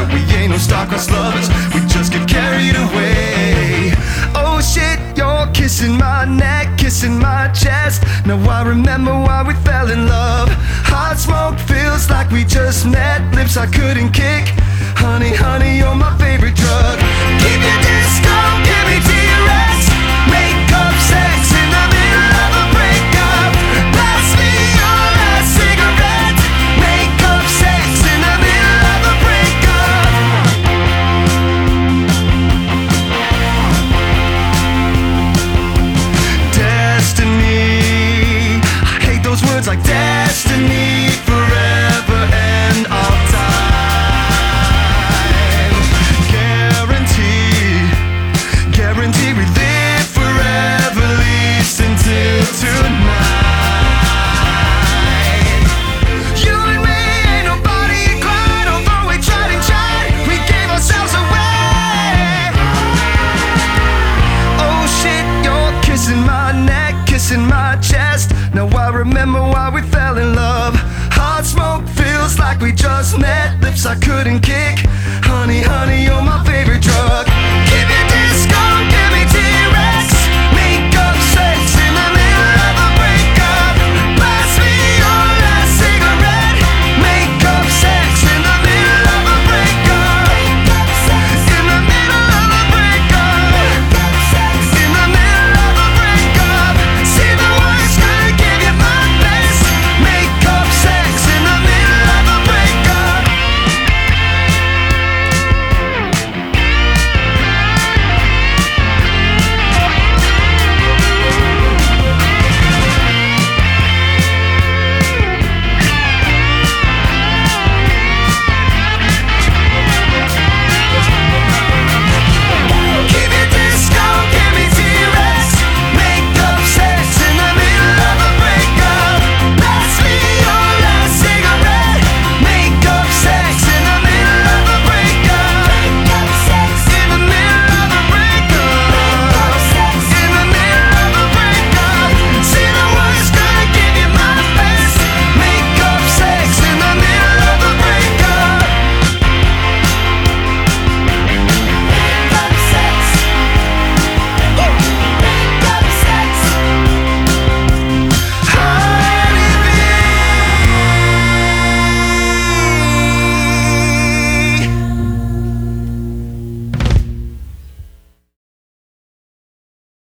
but we ain't no star-crossed lovers. We just get carried away. Oh shit, you're kissing my neck, kissing my chest. Now I remember why we fell in love. Hot smoke feels like we just met. Lips I couldn't kick. Honey, honey, you're my favorite drug. Keep your disco, give me T-Rex. Make up sex in the middle of a breakup. Pass me your last cigarette. Make up sex in the middle of a breakup. Destiny, I hate those words like destiny. Forever and all time. Guarantee we live forever, least until tonight. You and me ain't nobody inclined, although we tried and tried, we gave ourselves away. Oh shit, you're kissing my neck, kissing my chest. Now I remember why we fell in love. Hot smoke feels like we just met. Lips I couldn't kiss.